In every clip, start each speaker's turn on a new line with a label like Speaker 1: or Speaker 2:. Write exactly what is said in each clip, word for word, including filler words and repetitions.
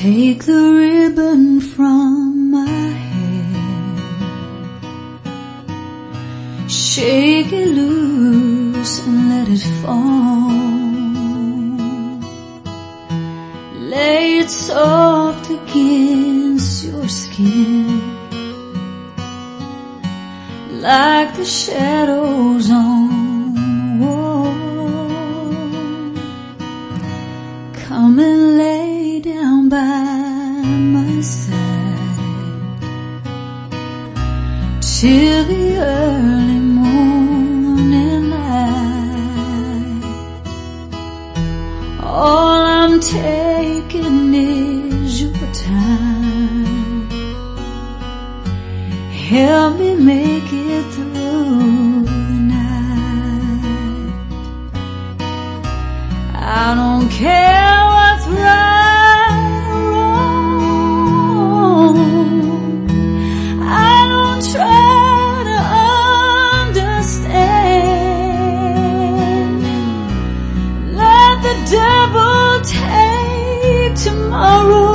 Speaker 1: Take the ribbon from my hair, shake it loose and let it fall. Lay it soft against your skin, like the shadows on the wall. Come and lay down by my side till the early morning light. All I'm taking is your time. Help me make it through the night. I don't care what's right or wrong. I don't try to understand. Let the devil take tomorrow.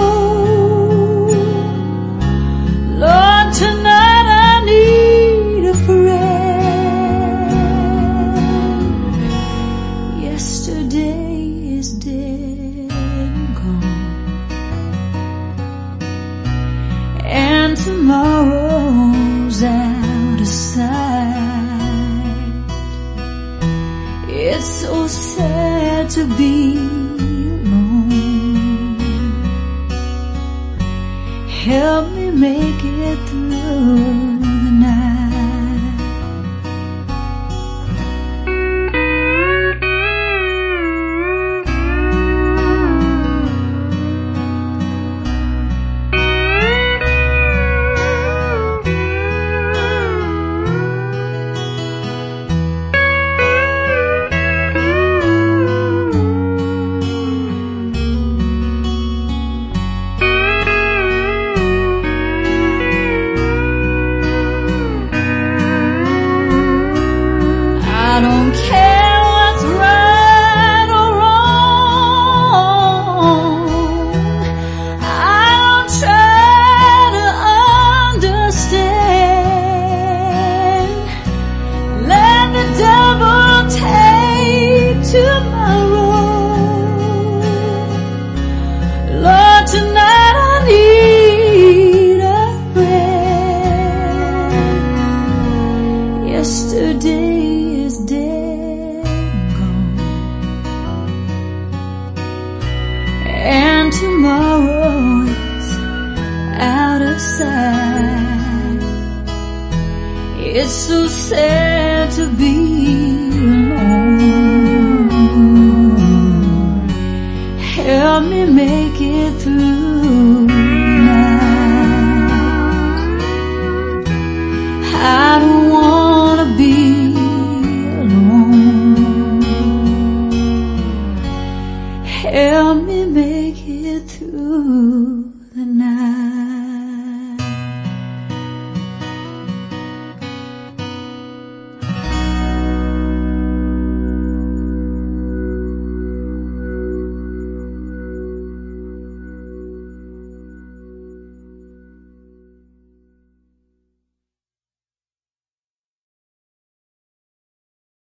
Speaker 1: Lord, tonight I need a friend. Yesterday is dead and gone, and tomorrow's out of sight. It's so sad to be alone. Help me make it through the night. I don't care what's right or wrong. I don't try to understand. Let the devil take tomorrow. Lord, tonight I need a friend. Yesterday is dead and gone, and tomorrow is out of sight. It's so sad to be